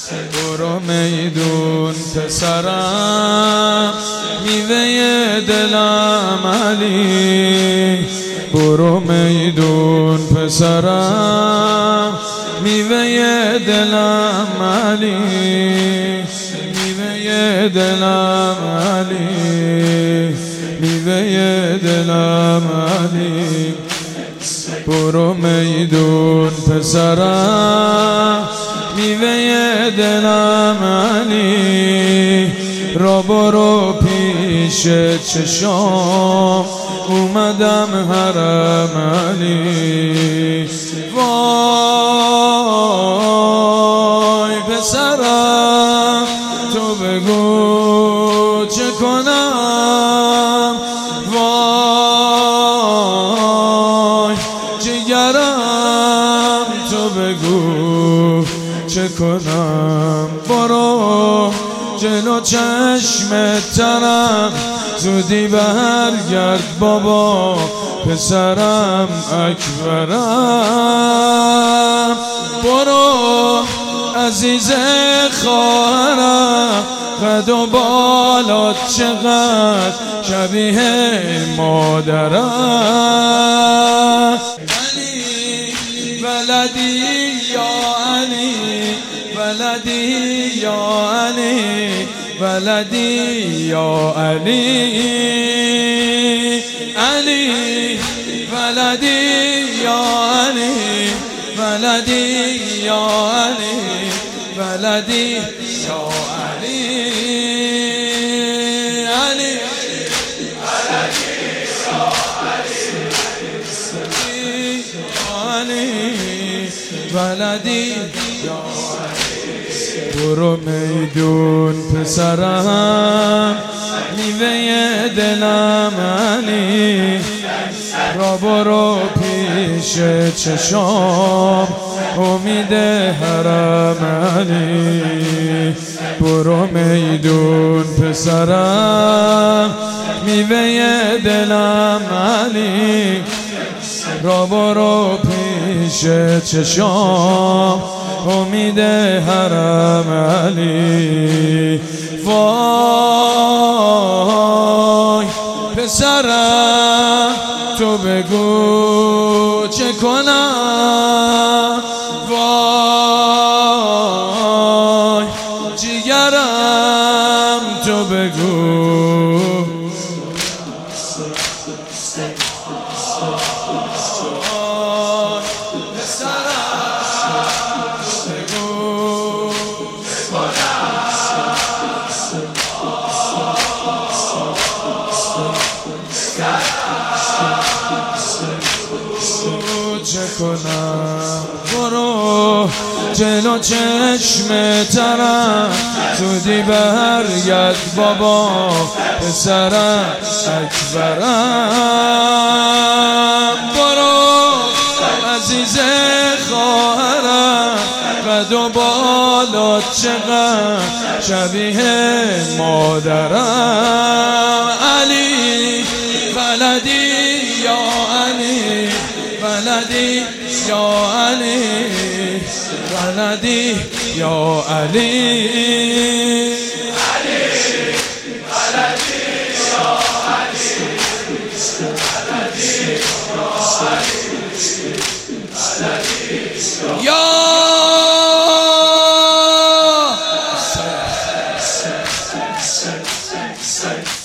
برو میدون پسرم میوه دلم علی، برو میدون پسرم میوه دلم علی، میوه دلم علی، میوه دلم علی. برو میدون پسرم میوه دلم علی، را برو پیش چشام اومدم حرم علی. وای پسرم تو بگو چه کنم، وای جگرم تو بگو چه کنم. برو جلو چشم ترم زودی برگرد بابا، پسرم اکبرم. برو عزیز خواهرم قد و بالات چقدر شبیه مادرم. علی ولدی یا علی، ولدی یا علی، ولدی یا علی، علی ولدی یا علی، ولدی یا علی، ولدی یا علی، علی ولدی یا علی. برو میدون پسرم میوه دلم علی، را برو پیش چشام امید حرم علی. برو میدون پسرم میوه دلم علی، را برو پیش چشام امید حرم علی. وای پسرم تو بگو چه کنم، وای جگرم تو بگو. چه کنم برو جلو چشم ترم زودی برگرد بابا، پسرم اکبرم. برو عزیز خواهرم قد و بالات چقدر شبیه مادرم. علی ولدی یا علی، ولدی یا علی، ولدی یا علی، علی ولدی یا علی، ولدی یا علی، یا